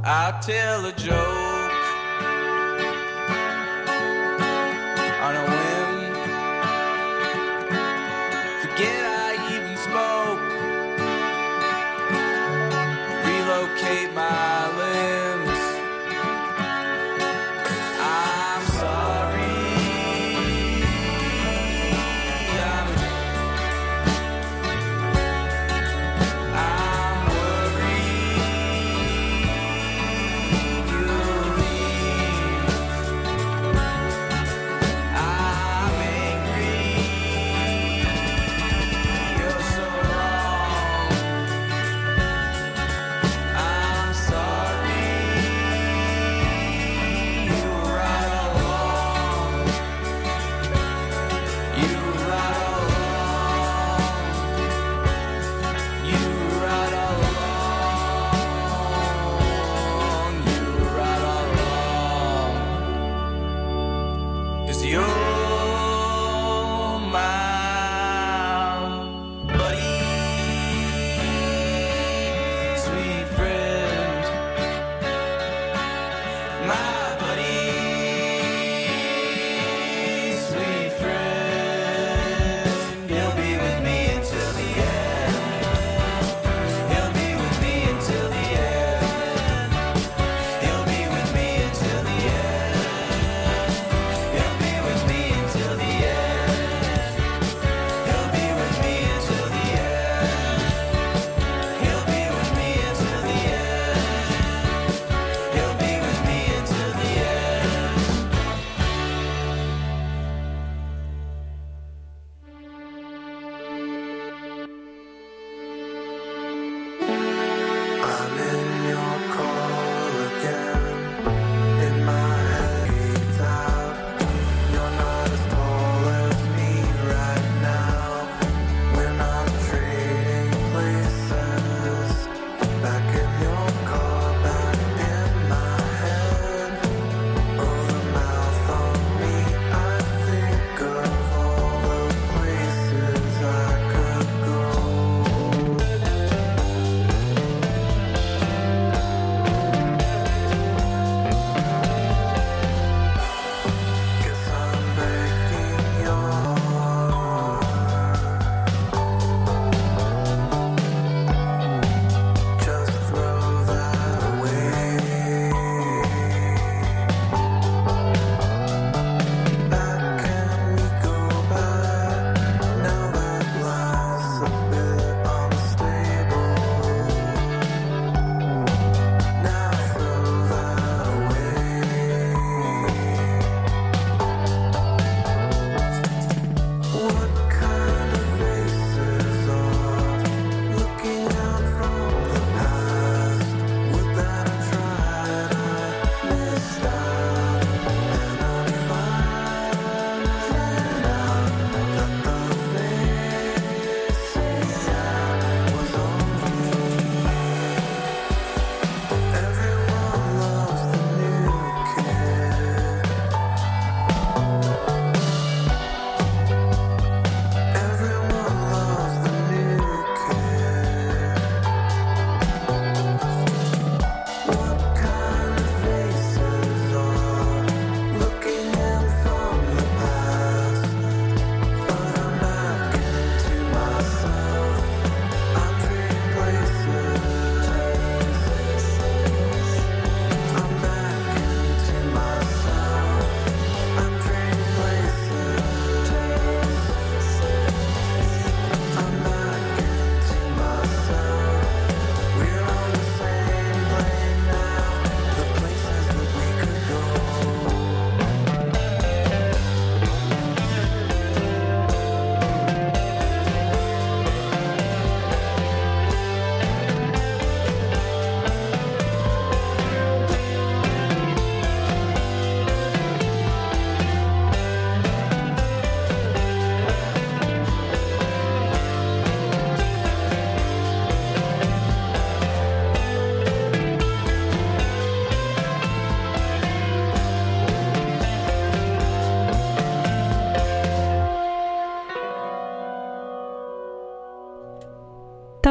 I'll tell a joke on a whim. Forget I even spoke. Relocate my limbs. I'm sorry. I'm worried. You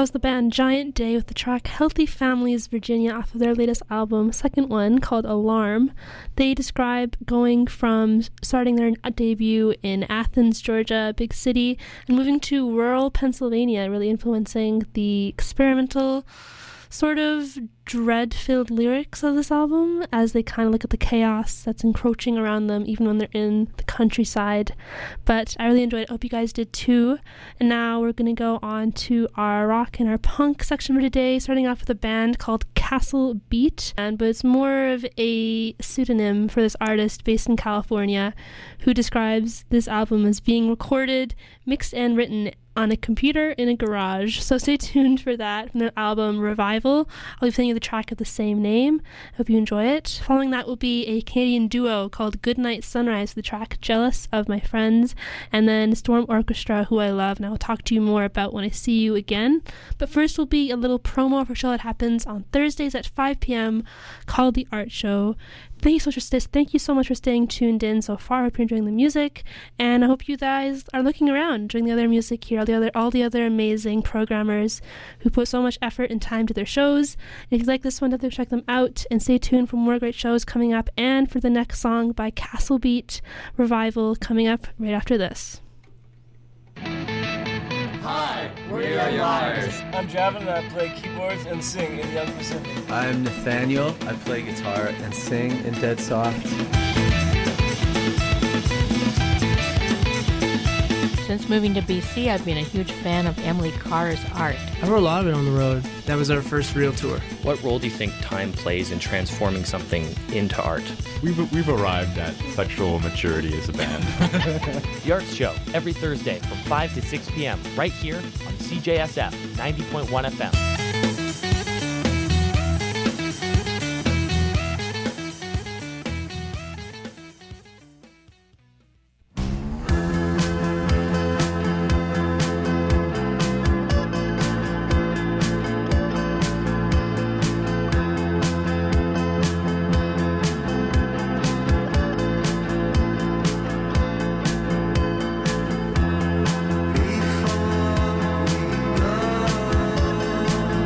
was the band Giant Day with the track Healthy Families Virginia off of their latest album, second one, called Alarm. They describe going from starting their debut in Athens, Georgia, a big city, and moving to rural Pennsylvania, really influencing the experimental sort of dread-filled lyrics of this album as they kind of look at the chaos that's encroaching around them even when they're in the countryside. But I really enjoyed it. I hope you guys did too. And now we're going to go on to our rock and our punk section for today, starting off with a band called Castle Beat, but it's more of a pseudonym for this artist based in California who describes this album as being recorded, mixed, and written on a computer in a garage. So stay tuned for that from the album Revival. I'll be playing you the track of the same name. I hope you enjoy it. Following that will be a Canadian duo called Goodnight Sunrise with the track Jealous of My Friends, and then Storm Orchestra, who I love, and I will talk to you more about when I see you again. But first will be a little promo for a show that happens on Thursdays at 5 p.m. called The Art Show. Thank you so much for staying tuned in so far. I hope you're enjoying the music, and I hope you guys are looking around, enjoying the other music here, all the other amazing programmers who put so much effort and time to their shows. And if you like this one, definitely check them out, and stay tuned for more great shows coming up, and for the next song by Castle Beat, Revival, coming up right after this. Hi, we are Liars. I'm Javin, and I play keyboards and sing in Young Pacific. I'm Nathaniel. I play guitar and sing in Dead Soft. Since moving to BC, I've been a huge fan of Emily Carr's art. I wrote a lot of it on the road. That was our first real tour. What role do you think time plays in transforming something into art? We've arrived at sexual maturity as a band. The Arts Show, every Thursday from 5 to 6 p.m. right here on CJSF 90.1 FM. Before we go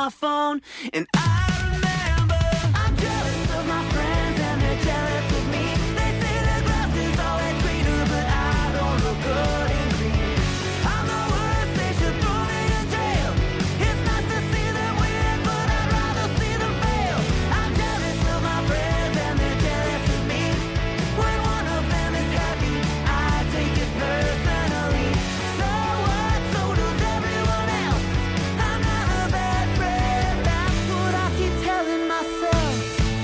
my phone, and I remember I'm jealous of my friends and they're jealous of me. They say the grass is always greener, but I don't look good in green. I'm the worst, they should throw me in jail. It's nice to see them win, but I'd rather see them fail. I'm jealous of my friends and they're jealous of me. When one of them is happy, I take it personally. So what? So does everyone else. I'm not a bad friend, that's what I keep telling myself.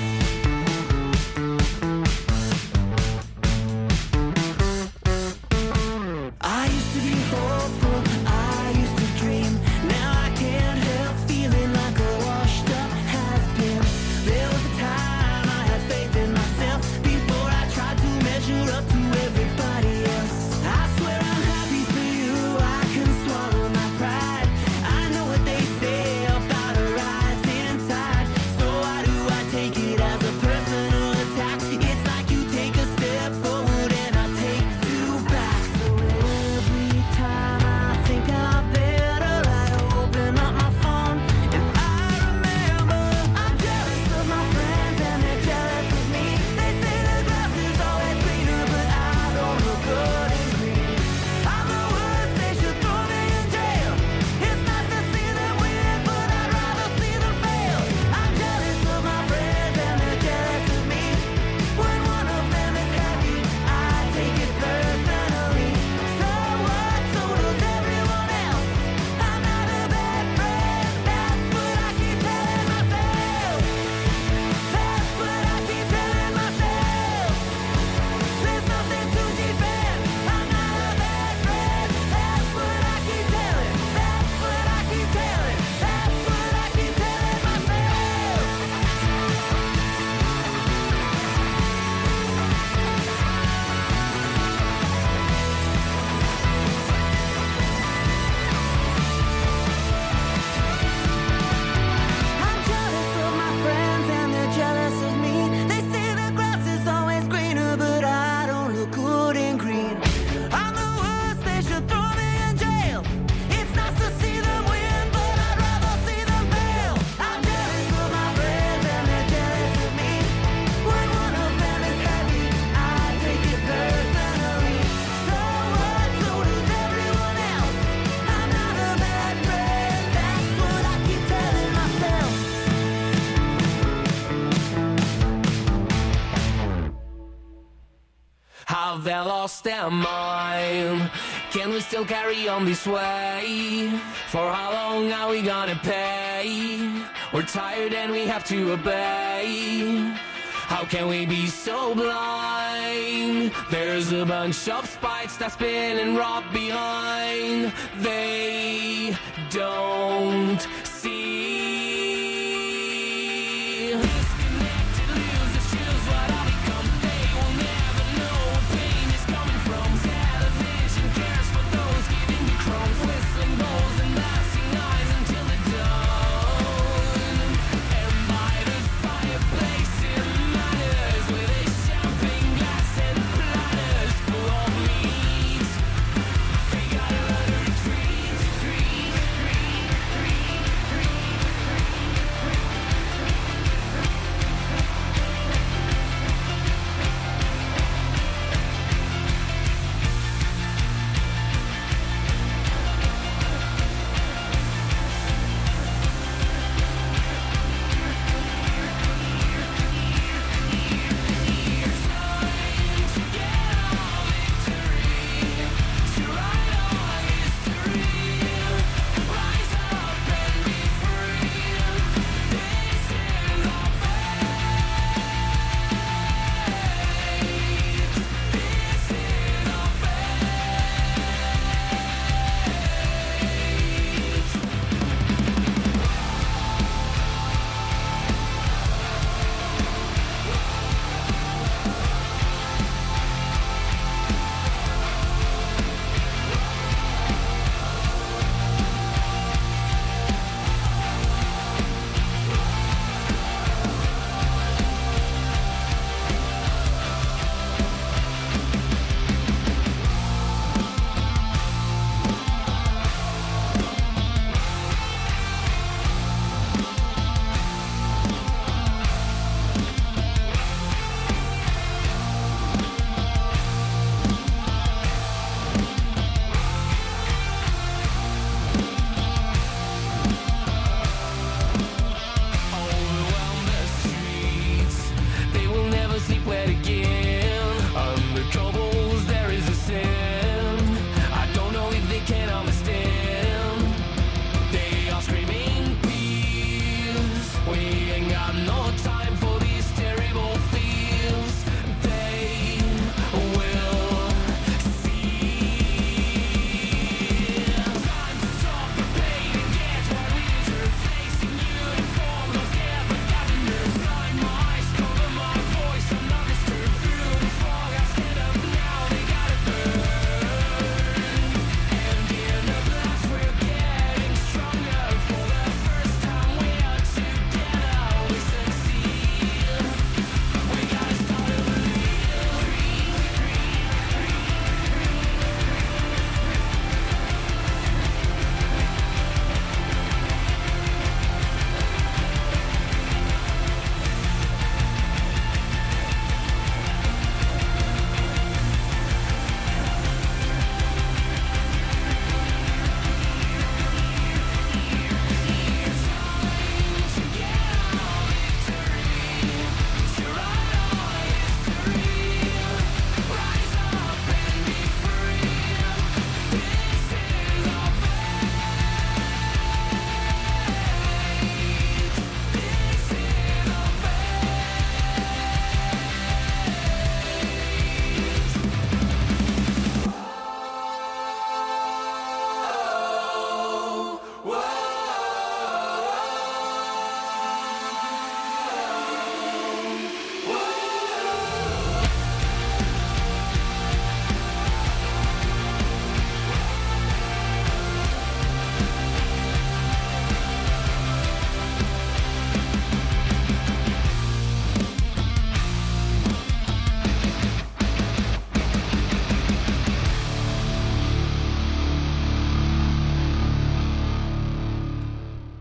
I used to be hopeful, I used to dream. Now I can't help feeling like a washed up has-been. There was a time I had faith in myself before I tried to measure up to everybody else. I swear I'm happy for you, I can swallow my pride. I know what they say about a rising tide. So why do I take it as a personal attack? It's like you take a step forward and I take two back. So every time I think I'm better, I open up my phone and I remember I'm jealous of my friends and they're jealous of me. They say the grass is always greener, but I don't look good in green. I'm the worst, they should throw me in jail. It's nice to see them win, but I'd rather see them fail. I'm jealous of my friends and they're jealous of me. When one of them is happy, I take it personally. So what? So does everyone else. I'm not a bad friend, that's what I keep telling myself. That's what I keep telling myself. There's nothing too deep in. I'm not a bad friend, that's what I keep telling. That's what I keep telling. That's what I keep telling myself. I'm jealous of my friends and they're jealous of me. They say the grass is always greener, but I don't look good in green. I'm the worst, they should throw me in jail. It's nice to see them win, but I'd rather see them fail. I'm jealous of my friends and they're jealous of me. When one of them is happy, I take it personally. So what? So does everyone else. I'm not a bad friend, that's what I keep telling myself. Have they lost their mind? Can we still carry on this way? For how long are we gonna pay? We're tired and we have to obey. How can we be so blind? There's a bunch of spikes that's been robbed behind. They don't see. Disconnected losers choose what I become. They will never know where pain is coming from. Television cares for those giving you crumbs. Whistling bowls and blasting eyes until the dawn. And by the fireplace it matters, with a champagne glass and platters full of meat. They got a retreat.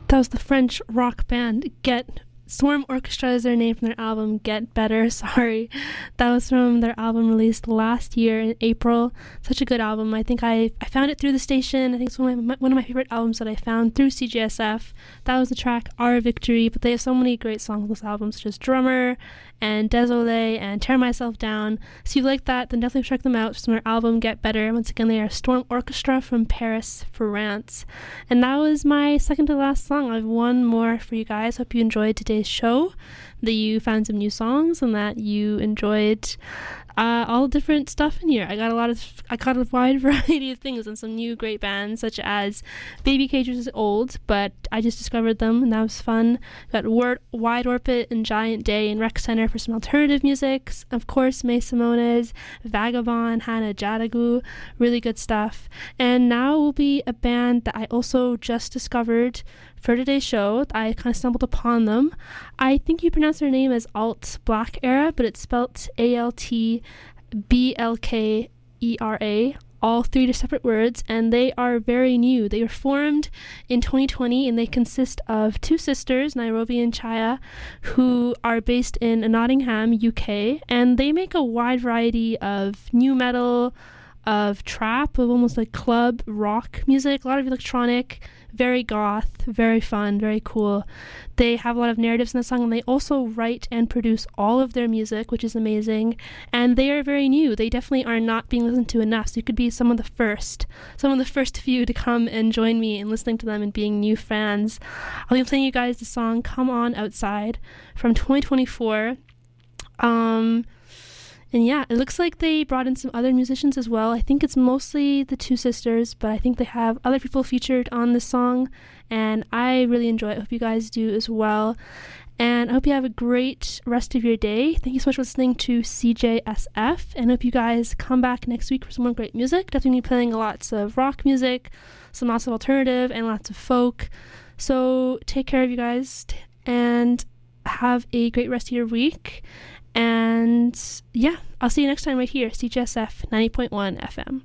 That was the French rock band Get. Storm Orchestra is their name from their album Get Better. Sorry. That was from their album released last year in April. Such a good album. I think I found it through the station. I think it's one of my favorite albums that I found through CJSF. That was the track Our Victory, but they have so many great songs on this album, such as Drummer and Désolé and Tear Myself Down. So if you like that, then definitely check them out. It's from their album Get Better. Once again, they are Storm Orchestra from Paris, France. And that was my second to last song. I have one more for you guys. Hope you enjoyed today's show, that you found some new songs, and that you enjoyed all different stuff in here. I got a wide variety of things and some new great bands, such as Baby Cage, which is old, but I just discovered them and that was fun. Got Wide Orbit and Giant Day and Rec Center for some alternative music. Of course, May Simone's Vagabond, Hannah Jadagu, really good stuff. And now will be a band that I also just discovered for today's show. I kind of stumbled upon them. I think you pronounce their name as Alt Black Era, but it's spelt ALTBLKERA, all three separate words, and they are very new. They were formed in 2020, and they consist of two sisters, Nairobi and Chaya, who are based in Nottingham, UK, and they make a wide variety of new metal, of trap, of almost like club rock music, a lot of electronic, very goth, very fun, very cool. They have a lot of narratives in the song, and they also write and produce all of their music, which is amazing. And they are very new. They definitely are not being listened to enough, so you could be some of the first few to come and join me in listening to them and being new fans. I'll be playing you guys the song Come On Outside from 2024. And yeah, it looks like they brought in some other musicians as well. I think it's mostly the two sisters, but I think they have other people featured on this song, and I really enjoy it. I hope you guys do as well. And I hope you have a great rest of your day. Thank you so much for listening to CJSF, and I hope you guys come back next week for some more great music. Definitely playing lots of rock music, some lots of alternative, and lots of folk. So take care of you guys, and have a great rest of your week. And yeah, I'll see you next time right here, CJSF 90.1 FM.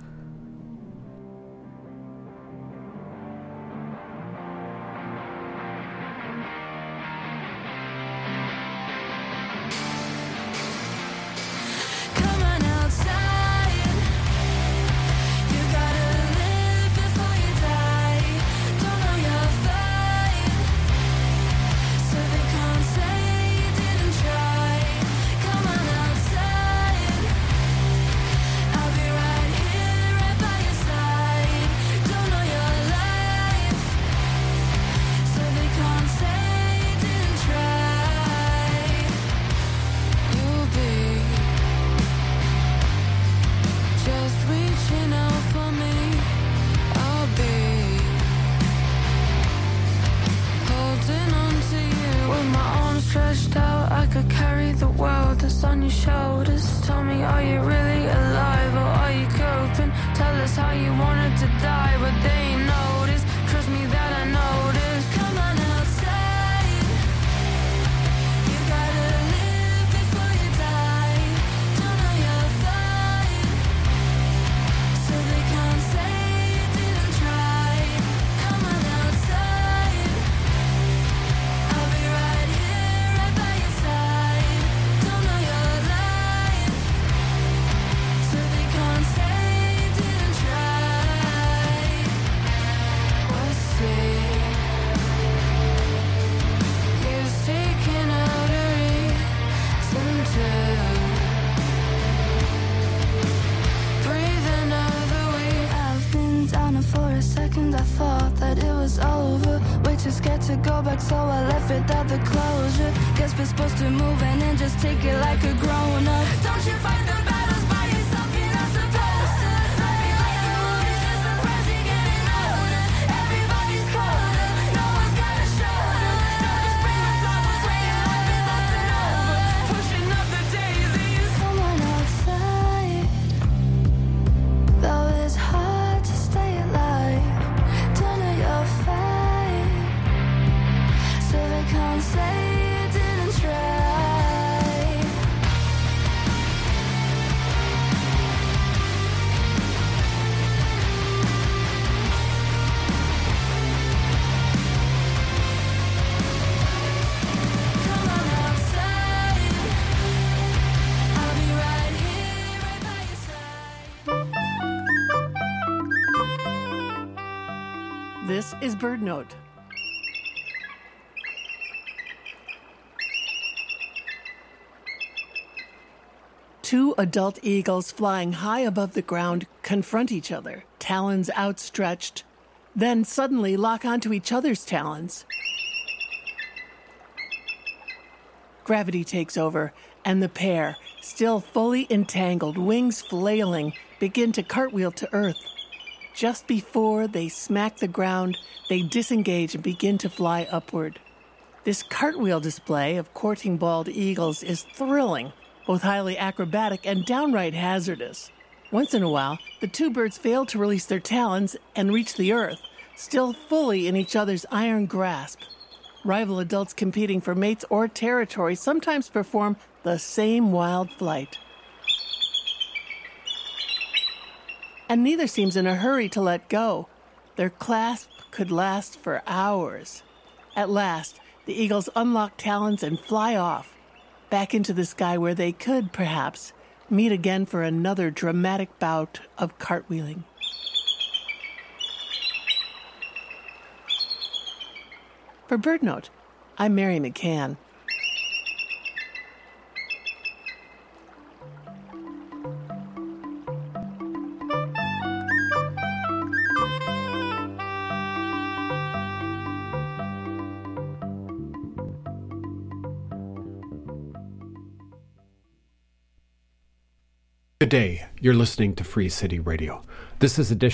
So I left without the closure. Guess we're supposed to move in and just take it like a grown-up. Don't you fight the battles by yourself, you're not supposed to. Life be like a movie, just the present getting older. Everybody's colder, no one's got a shoulder. Don't just bring the flowers when your life is less than over. Pushing up the daisies. Come on outside, though it's hard to stay alive. Don't know your face, so they can't say you didn't try. This is Bird Note. Two adult eagles flying high above the ground confront each other, talons outstretched, then suddenly lock onto each other's talons. Gravity takes over, and the pair, still fully entangled, wings flailing, begin to cartwheel to earth. Just before they smack the ground, they disengage and begin to fly upward. This cartwheel display of courting bald eagles is thrilling, both highly acrobatic and downright hazardous. Once in a while, the two birds fail to release their talons and reach the earth, still fully in each other's iron grasp. Rival adults competing for mates or territory sometimes perform the same wild flight. And neither seems in a hurry to let go. Their clasp could last for hours. At last, the eagles unlock talons and fly off, back into the sky where they could, perhaps, meet again for another dramatic bout of cartwheeling. For Bird Note, I'm Mary McCann. Good day. You're listening to Free City Radio. This is edition